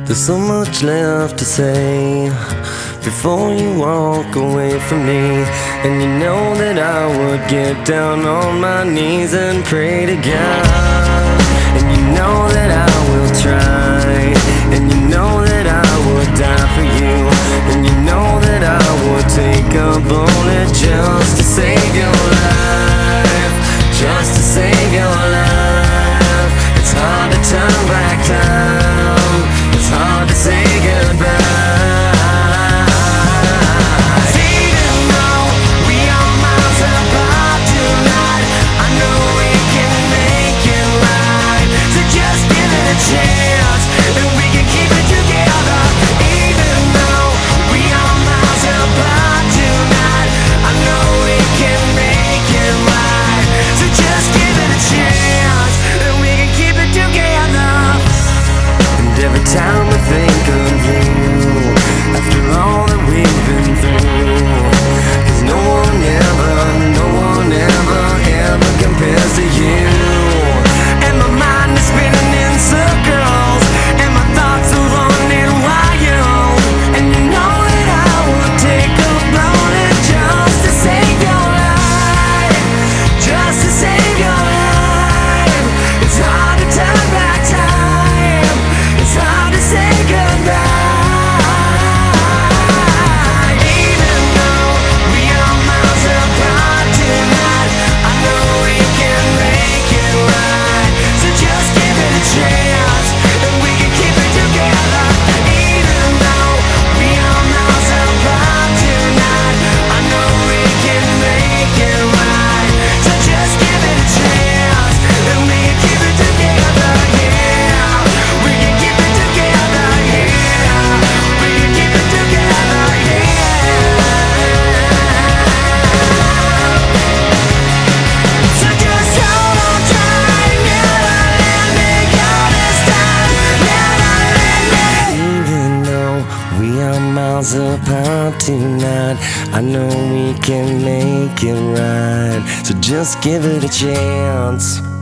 There's so much left to say before you walk away from me. And you know that I would get down on my knees and pray to God. And you know that I will try. And you know that I would die for you. And you know that I would take a bullet just to save your life. Just to save your life. It's hard to turn back time. It's hard to say goodbye. Every time I think of you, after all that we've been through, 'cause no one ever compares to you. And my mind is spinning in circles, and my thoughts are running wild. And you know that I would take a bullet just to save your life. Just to save your life. It's hard to turn back time. It's hard to say goodbye. Even though we are miles apart tonight, I know we can make it right. So just give it a chance, and we can keep it together. Even though we are miles apart tonight, I know we can make it right. So just give it a chance, and we can keep it together. Yeah, we can keep it together. Yeah, we can keep it together. Yeah. So just hold on tight, never let me go this time. Never let me. Even though we are miles apart tonight, I know we can make it right. So just give it a chance.